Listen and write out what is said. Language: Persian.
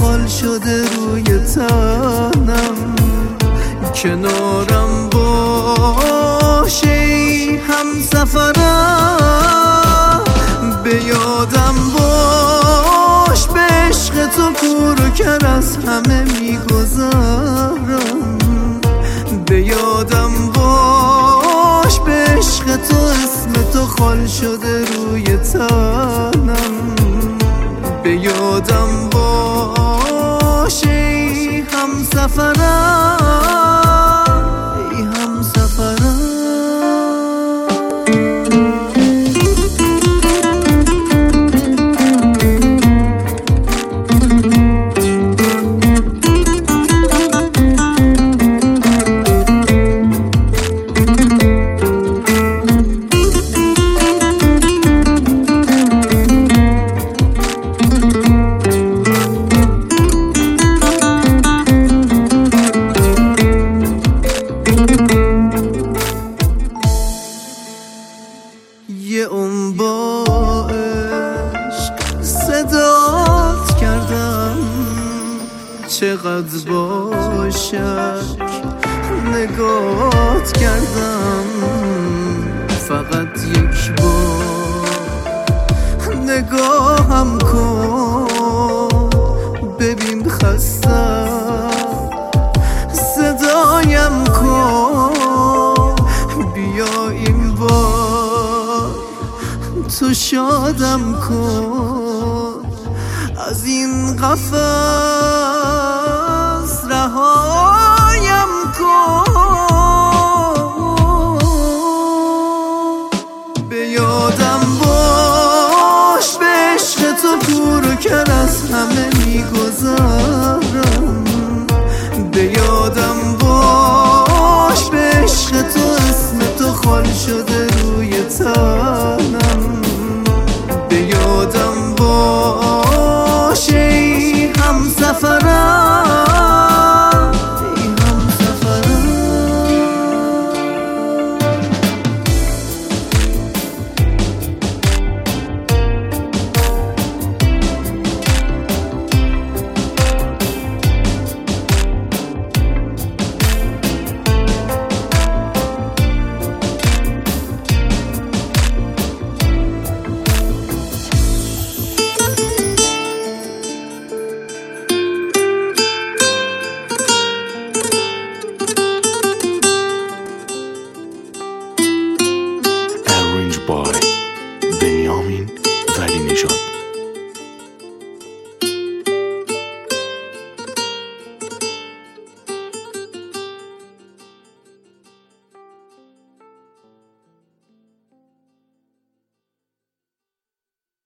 خال شده روی تنم، کنارم باشه ای همسفرم، به یادم باش به عشق تو کور و کر از همه میگذرم، به یادم باش به عشق تو اسم تو خال شده روی تنم، به یادم باش ای همسفرم، ای همسفرم. یه اون با عشق صدات کردم، چقدر با شک نگات کردم، فقط یک بار نگاهم کن ببین خستم، صدایم کن بیا این بار تو شادم کن، از این قفس